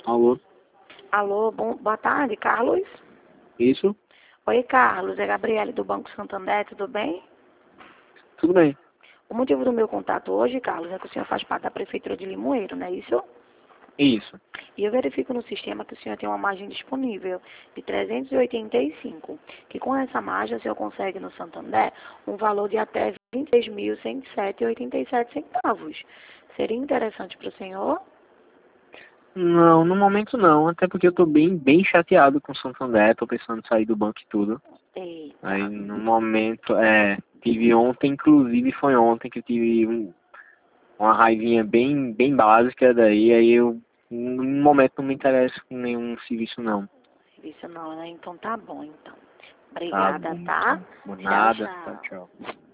Alô? Alô, boa tarde, Carlos? Isso? Oi, Carlos, é Gabriele do Banco Santander, tudo bem? Tudo bem. O motivo do meu contato hoje, Carlos, é que o senhor faz parte da Prefeitura de Limoeiro, não é isso? Isso. E eu verifico no sistema que o senhor tem uma margem disponível de 385, que com essa margem o senhor consegue no Santander um valor de até R$ 26.107,87. Seria interessante para o senhor? Não, no momento não, até porque eu tô bem chateado com o Santander, tô pensando em sair do banco e tudo. Eita. Aí no momento, tive ontem, inclusive foi ontem que eu tive uma raivinha bem básica daí, aí eu no momento não me interesso com nenhum serviço não. Isso não, né? Então tá bom, então. Tá Obrigada, bom, tá? então. Por Tchau, nada, tchau, tchau. tchau.